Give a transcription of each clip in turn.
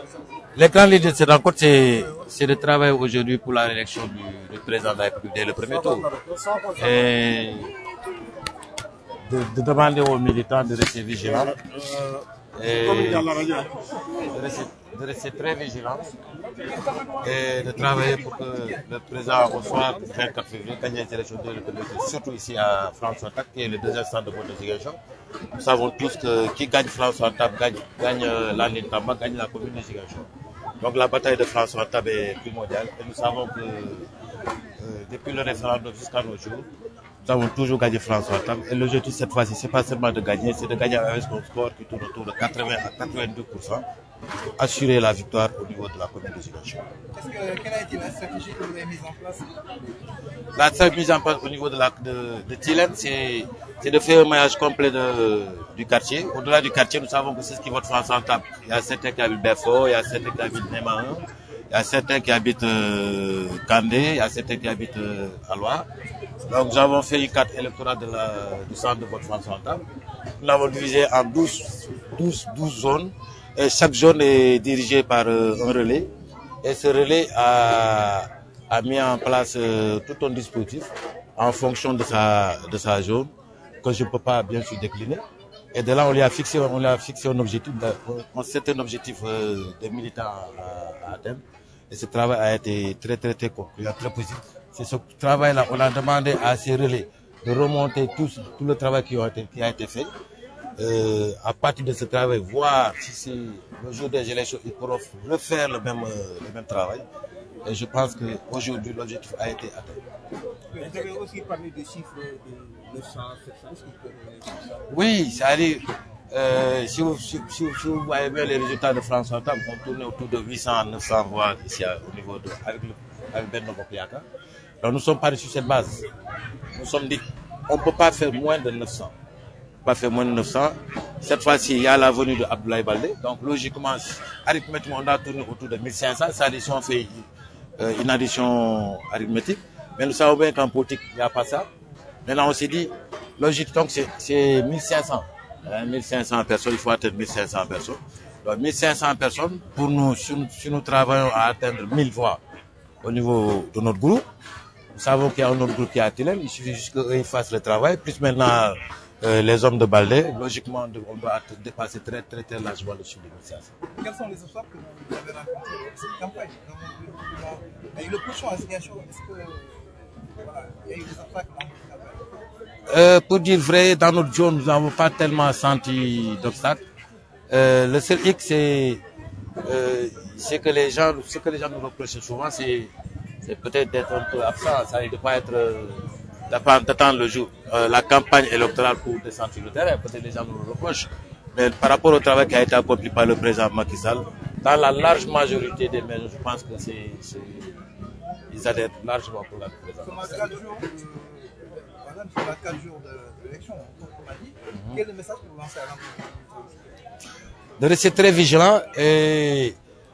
Les grandes lignes de cette rencontre, c'est de travailler aujourd'hui pour la réélection du président de la République dès le premier tour. Et de demander aux militants de rester vigilants. Et de rester très vigilants et de travailler pour que le président reçoive le 24 février, gagner les élections dès le premier tour, surtout ici à François Tac, qui est le deuxième centre de vote de Ziguinchor. Nous savons tous que qui gagne François Tac gagne la ligne Tamba, gagne la commune de Ziguinchor. Donc la bataille de François Tac est primordiale et nous savons que depuis le référendum jusqu'à nos jours, nous avons toujours gagné François Tam. Et l'objectif cette fois-ci, c'est pas seulement de gagner, c'est de gagner avec un score qui tourne autour de 80 à 82%, pour assurer la victoire au niveau de la commune de Ziguinchor. Quelle a été la stratégie que vous avez mise en place? La stratégie mise en place au niveau de Thilen, c'est de faire un maillage complet du quartier. Au-delà du quartier, nous savons que c'est ce qui vote François Tam. Il y a certains qui habitent Berfort, il y a certains qui habitent Nema 1, il y a certains qui habitent Kandé, il y a certains qui habitent Alois. Donc nous avons fait une carte électorale du centre de vote François Tam. Nous l'avons divisé en 12 zones. Et chaque zone est dirigée par un relais. Et ce relais a mis en place tout un dispositif en fonction de sa zone, que je ne peux pas bien sûr décliner. Et de là, on lui a fixé un objectif, un certain objectif de militants à atteindre. Et ce travail a été très concluant, très positif. C'est ce travail-là, on a demandé à ces relais de remonter tout le travail qui a été fait. À partir de ce travail, voir si c'est le jour des élections, ils pourront refaire le même travail. Et je pense qu'aujourd'hui, l'objectif a été atteint. Vous avez aussi parlé des chiffres de 900, 700, oui, c'est-à-dire, si vous voyez bien les résultats de François Tam, on tourne autour de 800, 900 voix ici au niveau avec Benno Bokk. Donc nous sommes partis sur cette base. Nous sommes dit, on ne peut pas faire moins de 900. Pas faire moins de 900. Cette fois-ci, il y a la venue de Abdoulaye Baldé. Donc logiquement, arithmétiquement, on a tourné autour de 1500. C'est-à-dire si on fait une addition arithmétique. Mais nous savons bien qu'en politique, il n'y a pas ça. Maintenant, on s'est dit, logique, donc c'est 1500. 1500 personnes, il faut atteindre 1500 personnes. Donc 1500 personnes, pour nous, si nous travaillons à atteindre 1000 voix au niveau de notre groupe, nous savons qu'il y a un autre groupe qui est à Thilen, il suffit juste qu'ils fassent le travail, plus maintenant les hommes de Baldé, logiquement on doit dépasser très largement le chiffre de 1500. Quels sont les obstacles que vous avez rencontrés dans cette campagne? Il y a eu le cochon à Ziguinchor, est-ce que il y a eu des obstacles dans cette campagne? Pour dire vrai, dans notre zone, nous n'avons pas tellement senti d'obstacles. Le seul hic, c'est que les gens nous reprochent souvent, c'est peut-être d'être un peu absent, ça ne pas être d'attendre le jour, la campagne électorale pour descendre sur le terrain. Peut-être les gens nous le reprochent. Mais par rapport au travail qui a été accompli par le président Macky Sall, dans la large majorité des maisons, je pense que ils adhèrent largement pour la présidence. Sur la 4 jours de l'élection, comme on a dit, quel est le message que vous lancez à l'entreprise? De rester très vigilant et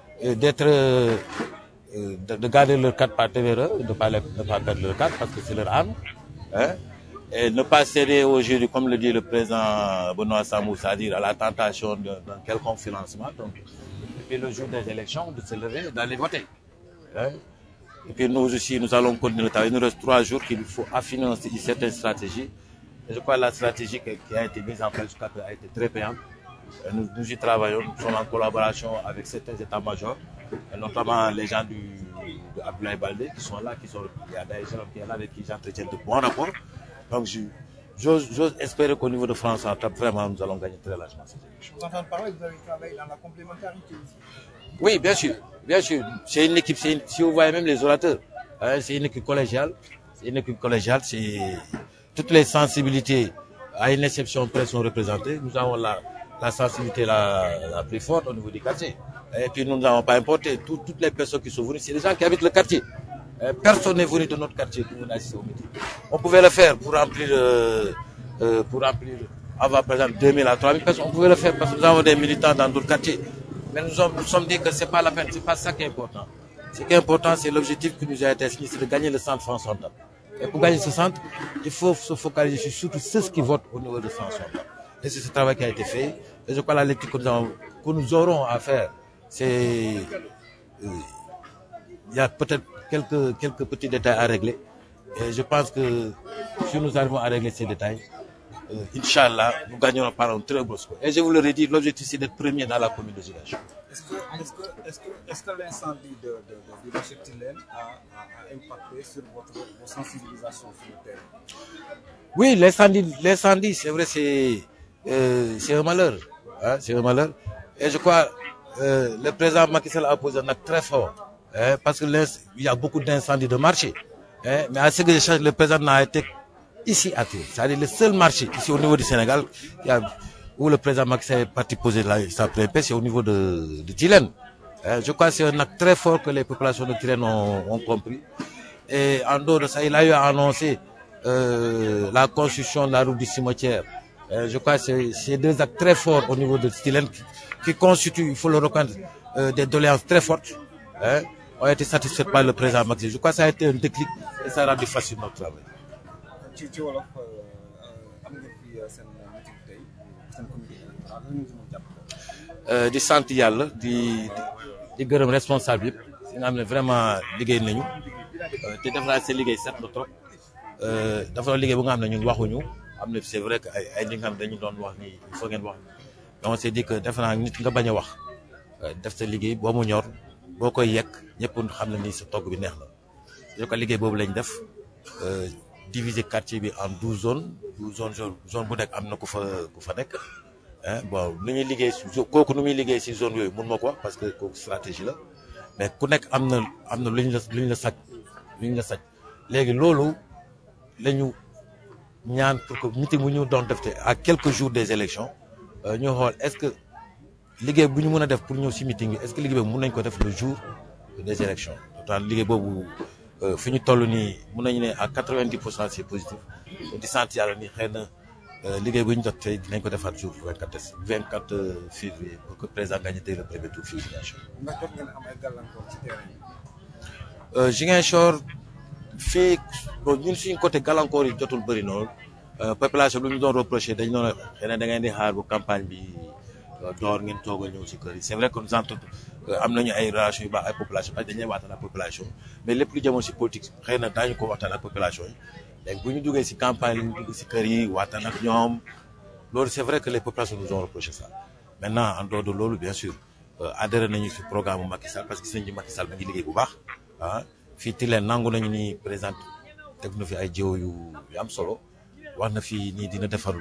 de garder leur carte par ténéreux, de ne pas perdre leur carte parce que c'est leur arme. Hein, et ne pas céder aujourd'hui, comme le dit le président Benoît Sambou, c'est-à-dire à la tentation d'un quelconque financement. Donc, depuis le jour des élections, de se lever et d'aller voter. Hein. Et puis nous aussi, nous allons continuer le travail. Il nous reste 3 jours qu'il faut affiner une certaine stratégie. Et je crois que la stratégie qui a été mise en place jusqu'à présent a été très payante. Nous y travaillons, nous sommes en collaboration avec certains états-majors, notamment les gens de Abdoulaye Baldé qui sont là, il y a des gens qui sont là avec qui j'entretiens de bons rapports. Donc j'ose espérer qu'au niveau de France, vraiment, nous allons gagner très largement. Je vous entends parler, vous avez travaillé dans la complémentarité aussi. Oui, bien sûr. C'est une équipe, si vous voyez même les orateurs, hein, c'est une équipe collégiale. C'est toutes les sensibilités, à une exception près, sont représentées. Nous avons la sensibilité la plus forte au niveau du quartier. Et puis nous n'avons pas importé. Toutes les personnes qui sont venues, c'est des gens qui habitent le quartier. Personne n'est venu de notre quartier pour venir assister au meeting. On pouvait le faire pour remplir, avoir par exemple 2000 à 3000 personnes. On pouvait le faire parce que nous avons des militants dans d'autres quartiers. Mais nous sommes dit que c'est pas la peine, c'est pas ça qui est important. Ce qui est important, c'est l'objectif qui nous a été assigné, c'est de gagner le centre François Tam. Et pour gagner ce centre, il faut se focaliser sur surtout ceux qui votent au niveau de François Tam. Et c'est ce travail qui a été fait. Et je crois que la lecture que nous aurons à faire, il y a peut-être quelques petits détails à régler. Et je pense que si nous arrivons à régler ces détails, Inch'Allah, nous gagnerons par un très beau score. Et je vous le redis, l'objectif c'est d'être premier dans la commune de Ziguinchor. Est-ce que l'incendie de marché Tilène a impacté sur vos sensibilisations sur le terrain? Oui, l'incendie, c'est vrai, c'est un malheur. Hein, c'est un malheur. Et je crois le président Macky Sall a posé un acte très fort. Hein, parce qu'il y a beaucoup d'incendies de marché. Hein, mais à ce que je cherche, le président n'a été ici à Tilène. C'est-à-dire le seul marché ici au niveau du Sénégal où le président Macky Sall est parti poser sa première paix, c'est au niveau de Tilène. Je crois que c'est un acte très fort que les populations de Tilène ont compris. Et en dehors de ça, il a eu à annoncer la construction de la route du cimetière. Je crois que c'est deux actes très forts au niveau de Tilène qui constituent, il faut le reconnaître, des doléances très fortes. Hein, ont été satisfaites par le président Macky Sall. Je crois que ça a été un déclic et ça a rendu facile notre travail. Di sant yàlla di gërëm responsable yëpp si nga xam ne vraiment liggéey nañu te def naa seen liggéey set na trop dafa doon liggéey bu nga xam ne ñun waxuñu am na c'est vrai que ay ñi nga xam ne dañu doon wax ni il faut ngeen wax donc c'est dit que def naa nit nga bañ a wax def sa liggéey boo mu ñor boo koy yekk ñëpp xam ne ni sa togg bi neex na yo ko liggéey boobu lañ def diviser quartier bi en 12 zones zone bu nekk am na ku fa nekk. Bon nu ñuy liggéey si kooku nu muy liggéey si zone yooyu mun ma ko wax parce que kooku stratégie la mais ku nekk am na lu ñu la saj léegi loolu la ñu ñaan pour que meeting bu ñu doon def te à quelques jours des élections ñu xool est-ce que liggéey bu ñu mën a def pour ñëw si meeting bi est-ce que liggéey boobu mën nañ ko def le jour des élections pourtant liggéey boobu fi ñu toll nii mën nañu ne à 90% c'est positif di sant yàlla ni xëy na liggéey bu ñu jot tey dinañ ko defaat jour 24 février pour que président gagne tey le premier tour fii Ziguinchor. ndax jot ngeen am ay gàllankoor ci terrain yi. Ziguinchor fii ñun suñu côté gàllankoor yi jotul bëri noonu population lu ñu doon reproché dañu doon xëy na da ngeen di xaar bu campagne bi door ngeen toog a ñëw ci kër yi c'est vrai que nous am nañu ay relations yu baax ay population parce que dañuy waxtaan ak population mais lépp lu jëmoon si politique xëy na daañu ko waxtaan ak population yi. léegi bu ñu duggee ci campagne la ñu dugg ci kër yi waxtaan ak ñoom loolu c'est vrai que les populations nous ont reproché ça maintenant en dehors de loolu bien sûr adhéré nañu ci programme Macky Sall parce que gis nañu Macky Sall ma ngi liggéey bu baax ah fii Tilène nangu nañu ni président teg na fi ay jéego yu am solo wax na fii nii dina defar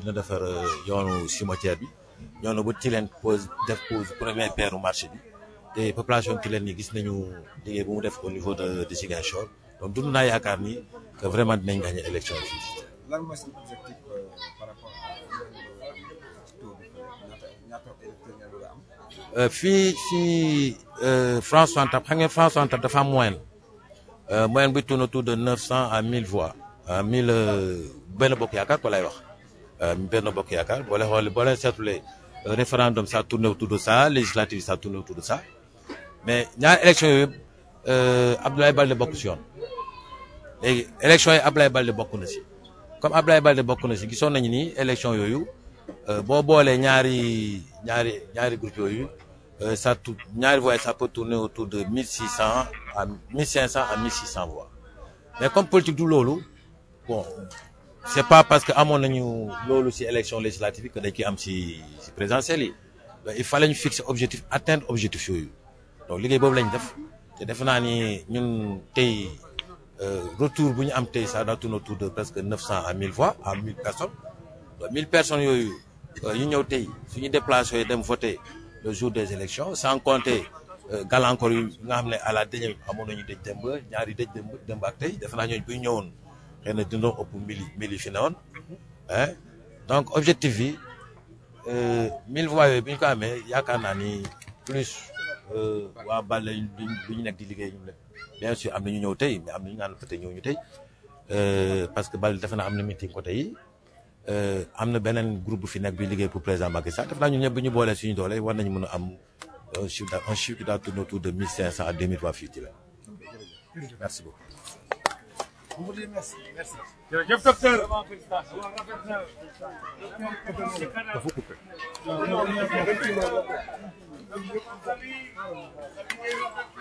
yoonu cimetière bi ñoo na ba Tilène pose première pierre marché bi te population Tilène yi gis nañu liggéey bu mu def au niveau de Ziguinchor donc dund naa yaakaar ni que vraiment dinañ gagner élection yi fii. lan mooy seen objectif par rapport à taux bi ñaata électeurs ngeen bëgg a am. fii ci France Soixante xam ngeen France Soixante dafa am moyenne bi tourne autour de 900 à 1000 voix 1000 benn bokk yaakaar ko lay wax benn bokk yaakaar boo leen seetlulee référendum ça tourne autour de ça législative ça tourne autour de ça mais ñaari élection yooyu Abdoulaye Baldé bokk ci yoon. léegi élection yi Ablaye Baldé bokk na si comme Ablaye Baldé bokk na si gisoon nañu ni élection yooyu boo boolee ñaari groupe yooyu ñaari voix ça peut tourner autour de 1500 à 1600 voix mais comme politique du loolu bon c'est pas parce que amoon nañu loolu si élection législative que dañ koy am si présidentielle yi il fallait ñu fixer objectif atteindre objectif yooyu donc liggéey boobu lañ def te defe naa ni ñun tey. Retour bu ñu am tey ça doit tourner autour de presque 900 à 1000 voix à 1000 personnes donc 1000 personnes yooyu ñu ñëw tey suñu déplacé dem voter le jour des élections sans compter gàllankoor yu nga xam ne à la dernière amoon nañu dëj démb ñaari dëj démb ak tey defe naa ñooñu bu ñu ñëwoon xëy na dina ëpp mili fi ne woon donc objectif bi 1000 voix yooyu bi ñu ko amee yaakaar naa ni plus waa Baldé bi ñu nekk di liggéey ñu bien sûr am na ñu ñëw tey mais am na ñu naan peut-être ñëw ñu tey parce que Baldé defe naa am na meeting côté yi am na beneen groupe bu fi nekk bi liggéey pour président Macky Sall defe naa ñun ñëpp bu ñu boolee suñu doole war nañu mën a am un chiffre qui doit tourner autour de 1500 à 2000 voix fii Tilène. Merci beaucoup. Merci. Jërëjëf docteur. Dafa coupé. Salut.